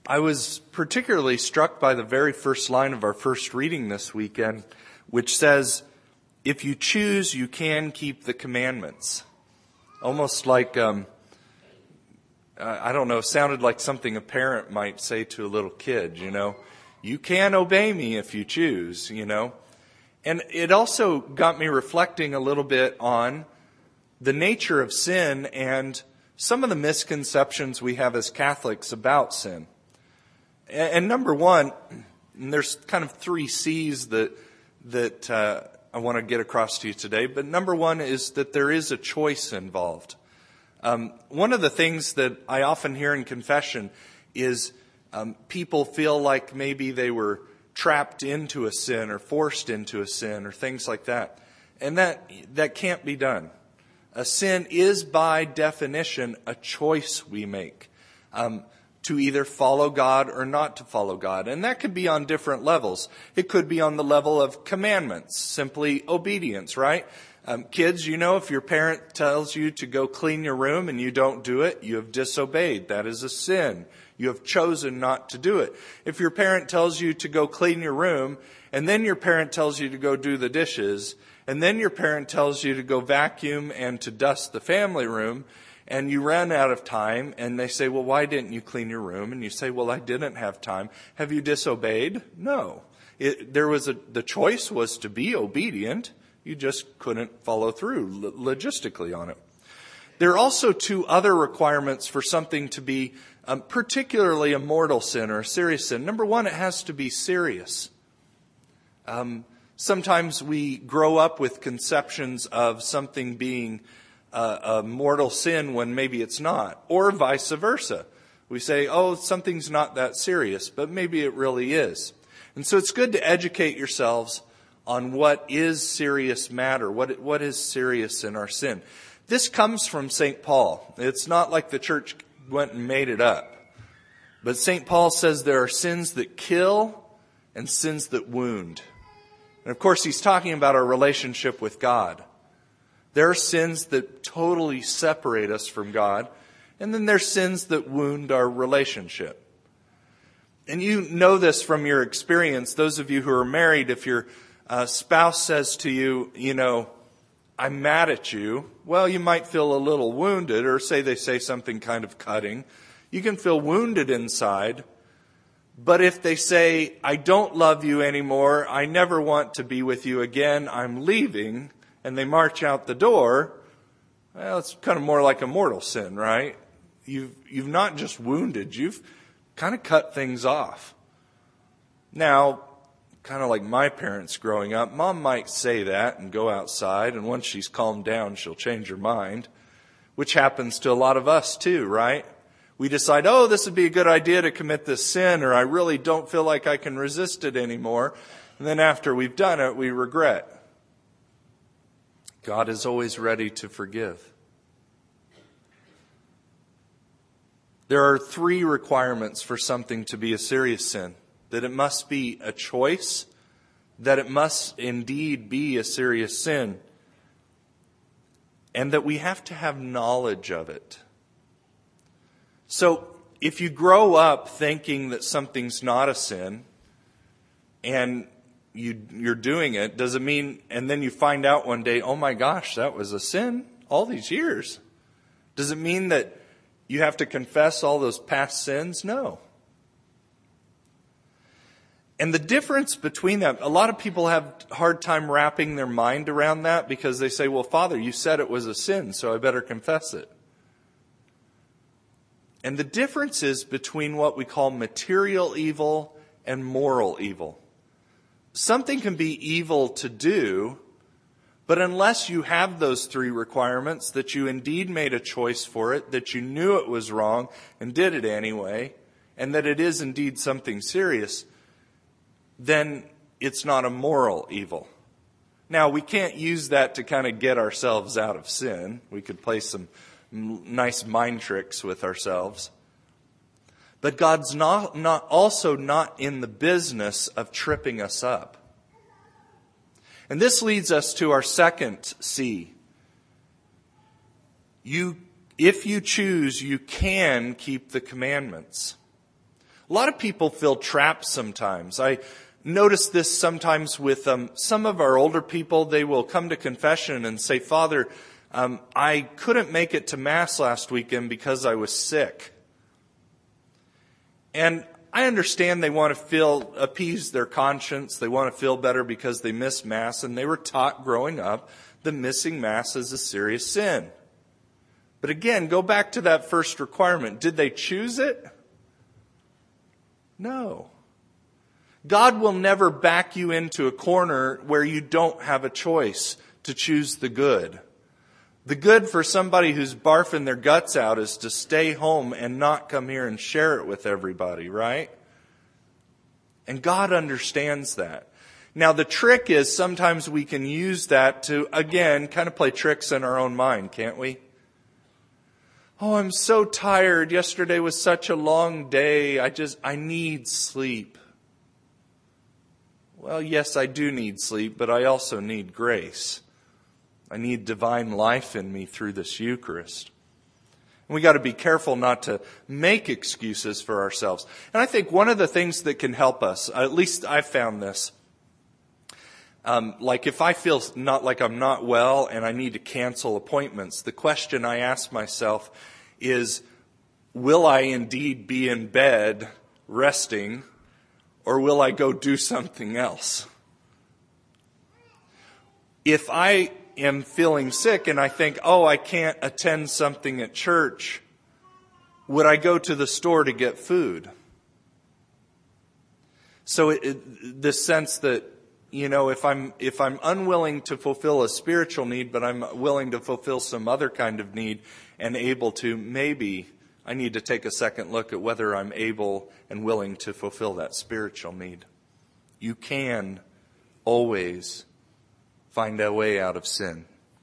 I was particularly struck by the very first line of our first reading this weekend, which says, if you choose, you can keep the commandments. Almost like, I don't know, sounded like something a parent might say to a little kid, You can obey me if you choose, And it also got me reflecting a little bit on the nature of sin and some of the misconceptions we have as Catholics about sin. And number one, and there's kind of 3 C's that I want to get across to you today. But number one is that there is a choice involved. One of the things that I often hear in confession is people feel like maybe they were trapped into a sin or forced into a sin or things like that. And that can't be done. A sin is by definition a choice we make. To either follow God or not to follow God. And that could be on different levels. It could be on the level of commandments, simply obedience, right? Kids, if your parent tells you to go clean your room and you don't do it, you have disobeyed. That is a sin. You have chosen not to do it. If your parent tells you to go clean your room, and then your parent tells you to go do the dishes, and then your parent tells you to go vacuum and to dust the family room, and you ran out of time, and they say, well, why didn't you clean your room? And you say, well, I didn't have time. Have you disobeyed? No. The choice was to be obedient. You just couldn't follow through logistically on it. There are also 2 other requirements for something to be particularly a mortal sin or a serious sin. Number one, it has to be serious. Sometimes we grow up with conceptions of something being a mortal sin when maybe it's not, or vice versa. We say, oh, something's not that serious, but maybe it really is. And so it's good to educate yourselves on what is serious matter, what is serious in our sin. This comes from St. Paul. It's not like the church went and made it up. But St. Paul says there are sins that kill and sins that wound. And of course, he's talking about our relationship with God. There are sins that totally separate us from God, and then there's sins that wound our relationship. And you know this from your experience. Those of you who are married, if your spouse says to you, I'm mad at you, well, you might feel a little wounded, or they say something kind of cutting. You can feel wounded inside. But if they say, I don't love you anymore, I never want to be with you again, I'm leaving, and they march out the door, well, it's kind of more like a mortal sin, right? You've not just wounded, you've kind of cut things off. Now, kind of like my parents growing up, Mom might say that and go outside, and once she's calmed down, she'll change her mind, which happens to a lot of us too, right? We decide, oh, this would be a good idea to commit this sin, or I really don't feel like I can resist it anymore. And then after we've done it, we regret. God is always ready to forgive. There are 3 requirements for something to be a serious sin. That it must be a choice, that it must indeed be a serious sin, and that we have to have knowledge of it. So, if you grow up thinking that something's not a sin, and you're doing it, does it mean, and then you find out one day, oh my gosh, that was a sin all these years? Does it mean that you have to confess all those past sins? No. And the difference between them, a lot of people have a hard time wrapping their mind around that because they say, well, Father, you said it was a sin, so I better confess it. And the difference is between what we call material evil and moral evil. Something can be evil to do, but unless you have those 3 requirements, that you indeed made a choice for it, that you knew it was wrong and did it anyway, and that it is indeed something serious, then it's not a moral evil. Now, we can't use that to kind of get ourselves out of sin. We could play some nice mind tricks with ourselves. But God's also not in the business of tripping us up. And this leads us to our second C. If you choose, you can keep the commandments. A lot of people feel trapped sometimes. I notice this sometimes with some of our older people. They will come to confession and say, Father, I couldn't make it to Mass last weekend because I was sick. And I understand they want to appease their conscience. They want to feel better because they missed Mass. And they were taught growing up that missing Mass is a serious sin. But again, go back to that first requirement. Did they choose it? No. God will never back you into a corner where you don't have a choice to choose the good. The good for somebody who's barfing their guts out is to stay home and not come here and share it with everybody, right? And God understands that. Now the trick is sometimes we can use that to, again, kind of play tricks in our own mind, can't we? Oh, I'm so tired. Yesterday was such a long day. I need sleep. Well, yes, I do need sleep, but I also need grace. I need divine life in me through this Eucharist. And we got to be careful not to make excuses for ourselves. And I think one of the things that can help us, at least I've found this, like if I feel not like I'm not well and I need to cancel appointments, the question I ask myself is, will I indeed be in bed resting, or will I go do something else? If I am feeling sick and I think, oh, I can't attend something at church, would I go to the store to get food? So the sense that, if I'm unwilling to fulfill a spiritual need, but I'm willing to fulfill some other kind of need and able to, maybe I need to take a second look at whether I'm able and willing to fulfill that spiritual need. You can always find a way out of sin.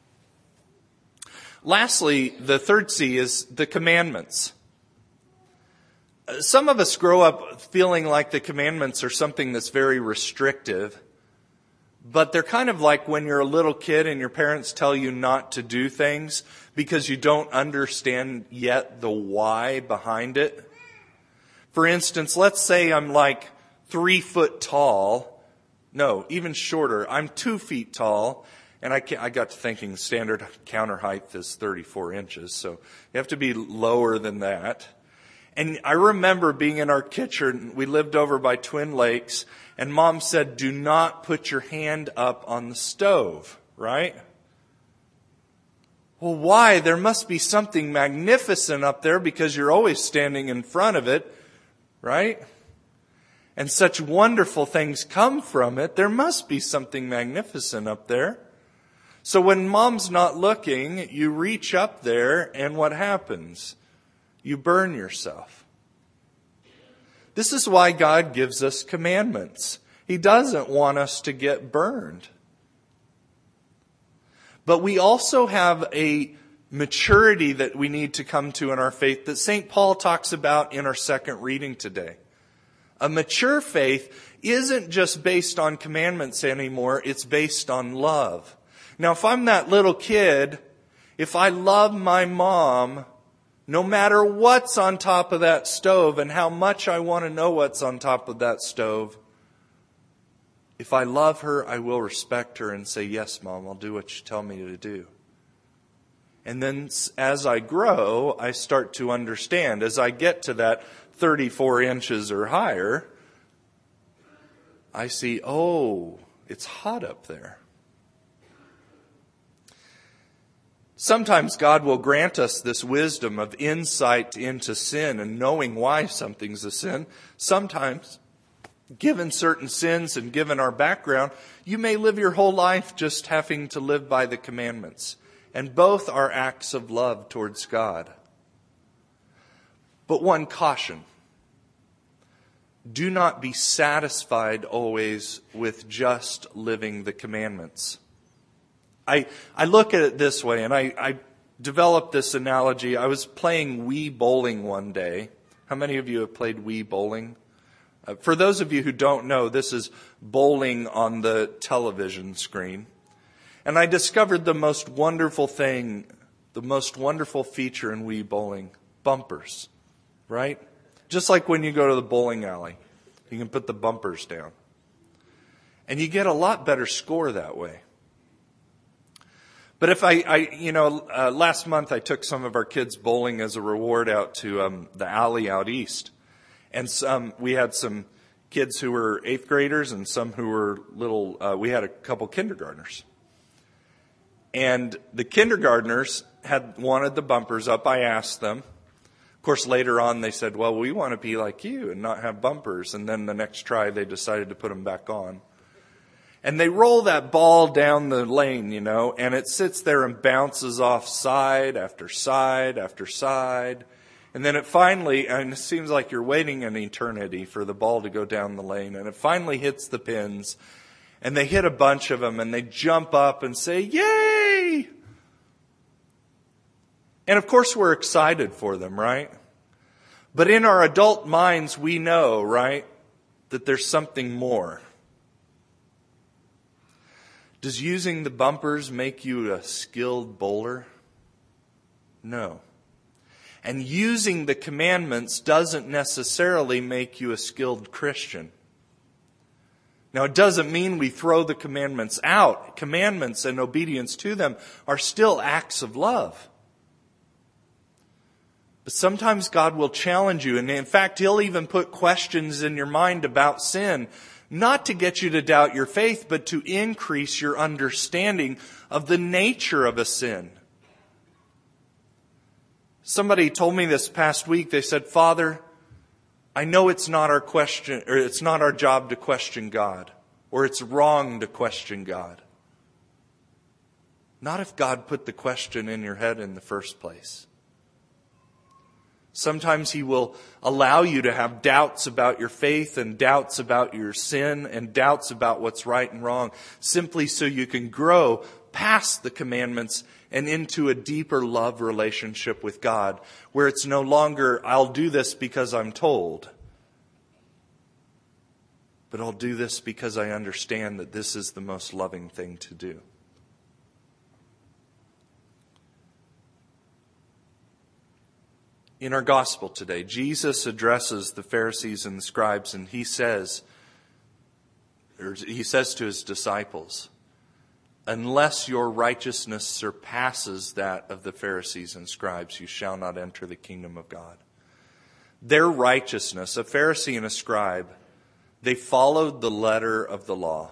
Lastly, the third C is the commandments. Some of us grow up feeling like the commandments are something that's very restrictive, but they're kind of like when you're a little kid and your parents tell you not to do things because you don't understand yet the why behind it. For instance, let's say I'm like 3 foot tall. No, even shorter. I'm 2 feet tall, and I got to thinking standard counter height is 34 inches, so you have to be lower than that. And I remember being in our kitchen. We lived over by Twin Lakes, and Mom said, do not put your hand up on the stove, right? Well, why? There must be something magnificent up there because you're always standing in front of it, right? And such wonderful things come from it. There must be something magnificent up there. So when Mom's not looking, you reach up there, and what happens? You burn yourself. This is why God gives us commandments. He doesn't want us to get burned. But we also have a maturity that we need to come to in our faith that St. Paul talks about in our second reading today. A mature faith isn't just based on commandments anymore, it's based on love. Now, if I'm that little kid, if I love my mom, no matter what's on top of that stove and how much I want to know what's on top of that stove, if I love her, I will respect her and say, yes, Mom, I'll do what you tell me to do. And then as I grow, I start to understand. As I get to that 34 inches or higher, I see, oh, it's hot up there. Sometimes God will grant us this wisdom of insight into sin and knowing why something's a sin. Sometimes, given certain sins and given our background, you may live your whole life just having to live by the commandments. And both are acts of love towards God. But one caution. Do not be satisfied always with just living the commandments. I look at it this way, and I developed this analogy. I was playing Wii bowling one day. How many of you have played Wii bowling? For those of you who don't know, this is bowling on the television screen. And I discovered the most wonderful thing, the most wonderful feature in Wii bowling, bumpers, right? Just like when you go to the bowling alley, you can put the bumpers down. And you get a lot better score that way. But if last month I took some of our kids bowling as a reward out to the alley out east. And we had some kids who were 8th graders and some who were we had a couple kindergartners. And the kindergartners had wanted the bumpers up. I asked them. Of course, later on they said, well, we want to be like you and not have bumpers. And then the next try they decided to put them back on. And they roll that ball down the lane, and it sits there and bounces off side after side after side. And then it finally, and it seems like you're waiting an eternity for the ball to go down the lane, and it finally hits the pins, and they hit a bunch of them, and they jump up and say, yay! And of course we're excited for them, right? But in our adult minds we know, right, that there's something more. Does using the bumpers make you a skilled bowler? No. And using the commandments doesn't necessarily make you a skilled Christian. Now, it doesn't mean we throw the commandments out. Commandments and obedience to them are still acts of love. But sometimes God will challenge you. And in fact, He'll even put questions in your mind about sin, not to get you to doubt your faith, but to increase your understanding of the nature of a sin. Somebody told me this past week, they said, Father, I know it's not our question, or it's not our job to question God, or it's wrong to question God. Not if God put the question in your head in the first place. Sometimes He will allow you to have doubts about your faith and doubts about your sin and doubts about what's right and wrong, simply so you can grow past the commandments and into a deeper love relationship with God, where it's no longer, I'll do this because I'm told, but I'll do this because I understand that this is the most loving thing to do. In our gospel today, Jesus addresses the Pharisees and the scribes, and He says to His disciples, unless your righteousness surpasses that of the Pharisees and scribes, you shall not enter the kingdom of God. Their righteousness, a Pharisee and a scribe, they followed the letter of the law.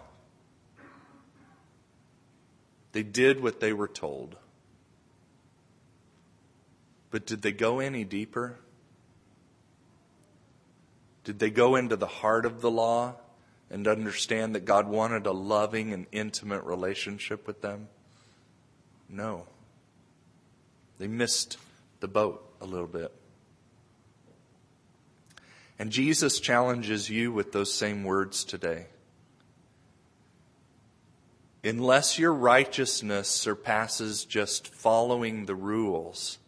They did what they were told. But did they go any deeper? Did they go into the heart of the law and understand that God wanted a loving and intimate relationship with them? No. They missed the boat a little bit. And Jesus challenges you with those same words today. Unless your righteousness surpasses just following the rules,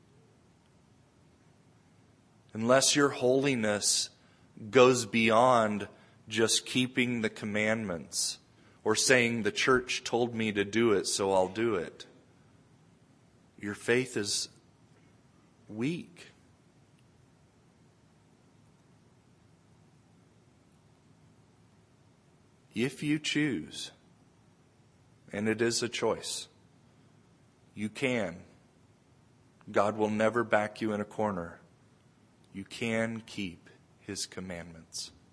unless your holiness goes beyond just keeping the commandments or saying the church told me to do it, so I'll do it, your faith is weak. If you choose, and it is a choice, you can. God will never back you in a corner. You can keep His commandments.